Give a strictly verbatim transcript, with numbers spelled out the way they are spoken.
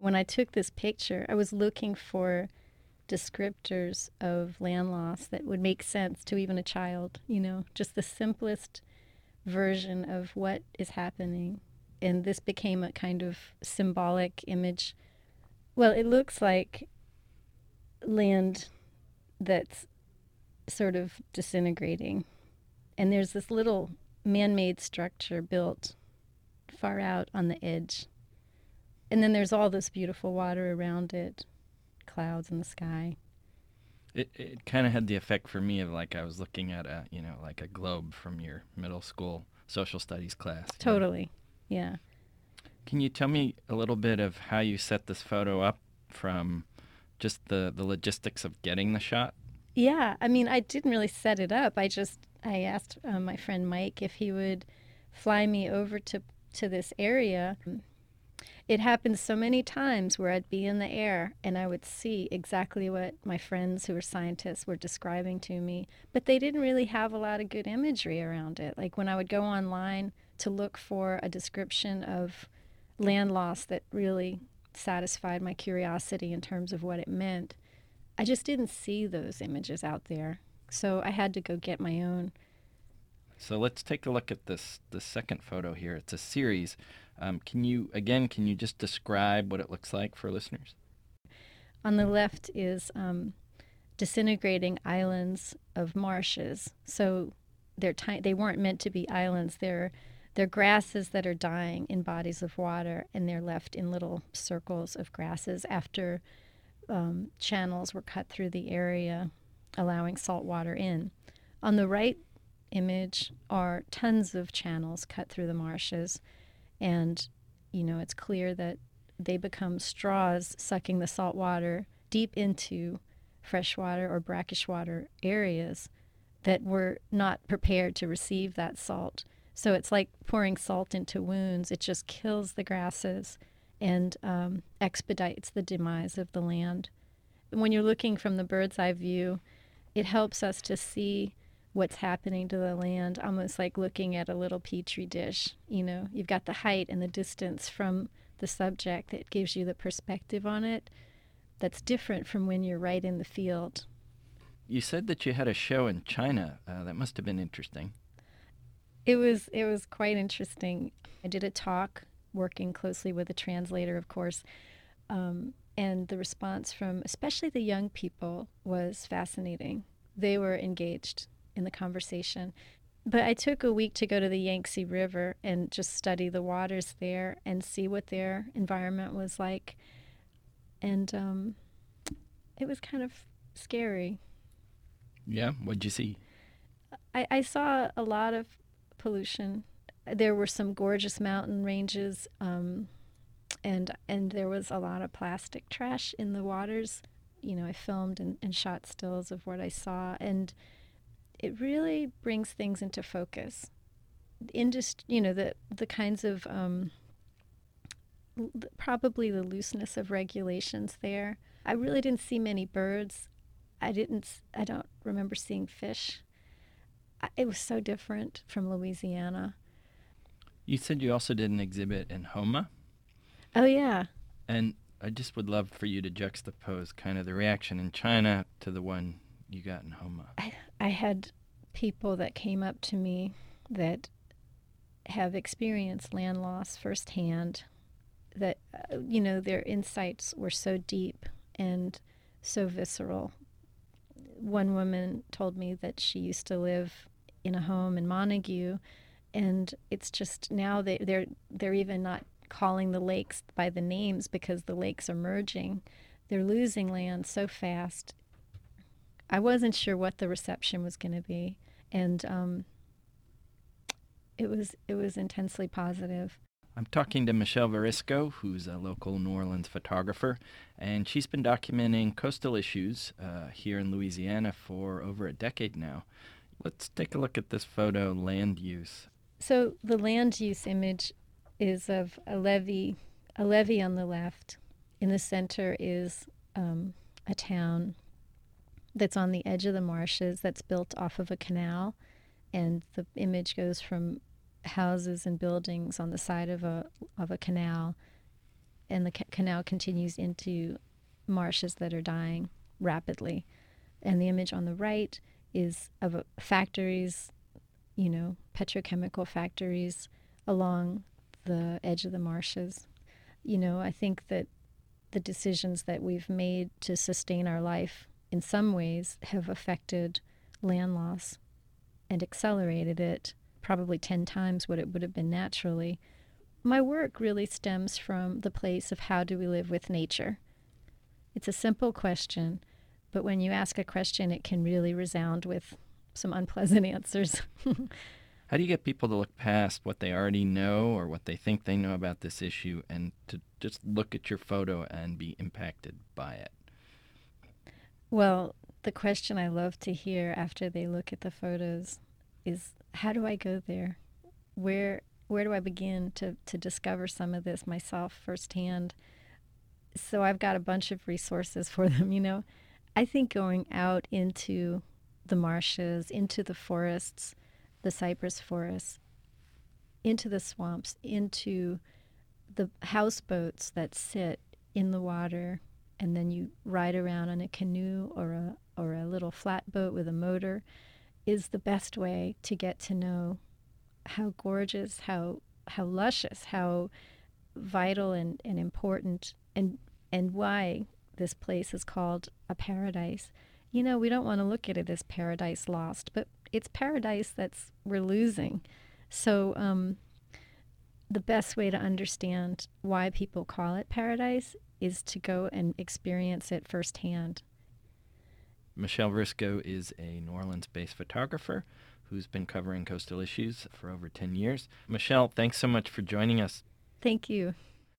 When I took this picture, I was looking for descriptors of land loss that would make sense to even a child, you know, just the simplest version of what is happening. And this became a kind of symbolic image. Well, it looks like land that's sort of disintegrating. And there's this little man-made structure built far out on the edge. And then there's all this beautiful water around it, clouds in the sky. It it kind of had the effect for me of like I was looking at a, you know, like a globe from your middle school social studies class. you know? Totally. Yeah. Can you tell me a little bit of how you set this photo up from just the, the logistics of getting the shot? Yeah. I mean, I didn't really set it up. I just, I asked uh, my friend Mike if he would fly me over to, to this area. It happened so many times where I'd be in the air and I would see exactly what my friends who were scientists were describing to me, but they didn't really have a lot of good imagery around it. Like when I would go online to look for a description of land loss that really satisfied my curiosity in terms of what it meant, I just didn't see those images out there. So I had to go get my own. So let's take a look at this the second photo here. It's a series. Um, can you again? Can you just describe what it looks like for listeners? On the left is um, disintegrating islands of marshes. So they're ti- they weren't meant to be islands. They're they're grasses that are dying in bodies of water, and they're left in little circles of grasses after um, channels were cut through the area, allowing salt water in. On the right image are tons of channels cut through the marshes, and you know it's clear that they become straws sucking the salt water deep into freshwater or brackish water areas that were not prepared to receive that salt. So it's like pouring salt into wounds. It just kills the grasses and um, expedites the demise of the land. When you're looking from the bird's eye view, it helps us to see what's happening to the land, almost like looking at a little petri dish. You know, you've got the height and the distance from the subject that gives you the perspective on it that's different from when you're right in the field. You said that you had a show in China. Uh, that must have been interesting. It was it was quite interesting. I did a talk working closely with a translator, of course, um, and the response from especially the young people was fascinating. They were engaged in the conversation. But I took a week to go to the Yangtze River and just study the waters there and see what their environment was like. And um, it was kind of scary. Yeah, what'd you see? I, I saw a lot of pollution. There were some gorgeous mountain ranges, um, and and there was a lot of plastic trash in the waters. You know, I filmed and, and shot stills of what I saw, and it really brings things into focus. Indust- you know, the the kinds of um, l- probably the looseness of regulations there. I really didn't see many birds. I didn't. s- I don't remember seeing fish. I, it was so different from Louisiana. You said you also did an exhibit in Homa, Oh yeah. and I just would love for you to juxtapose kind of the reaction in China to the one you got in Homa. I, I had people that came up to me that have experienced land loss firsthand, that, uh, you know, their insights were so deep and so visceral. One woman told me that she used to live in a home in Montague, and it's just now they, they're, they're even not calling the lakes by the names because the lakes are merging. They're losing land so fast. I wasn't sure what the reception was going to be, and um, it was it was intensely positive. I'm talking to Michelle Varisco, who's a local New Orleans photographer, and she's been documenting coastal issues uh, here in Louisiana for over a decade now. Let's take a look at this photo, land use. So the land use image is of a levee, a levee on the left. In the center is um, a town that's on the edge of the marshes that's built off of a canal, and the image goes from houses and buildings on the side of a of a canal and the ca- canal continues into marshes that are dying rapidly. And the image on the right is of a, factories, you know, petrochemical factories along the edge of the marshes. You know, I think that the decisions that we've made to sustain our life in some ways have affected land loss and accelerated it probably ten times what it would have been naturally. My work really stems from the place of how do we live with nature. It's a simple question, but when you ask a question, it can really resound with some unpleasant answers. How do you get people to look past what they already know or what they think they know about this issue and to just look at your photo and be impacted by it? Well, the question I love to hear after they look at the photos is, how do I go there? Where where do I begin to, to discover some of this myself firsthand? So I've got a bunch of resources for them, you know. I think going out into the marshes, into the forests, the cypress forests, into the swamps, into the houseboats that sit in the water, and then you ride around on a canoe or a or a little flatboat with a motor, is the best way to get to know how gorgeous, how how luscious, how vital and, and important, and and why this place is called a paradise. You know, we don't want to look at it as paradise lost, but it's paradise that's we're losing. So um, the best way to understand why people call it paradise is to go and experience it firsthand. Michelle Vrisko is a New Orleans-based photographer who's been covering coastal issues for over ten years. Michelle, thanks so much for joining us. Thank you.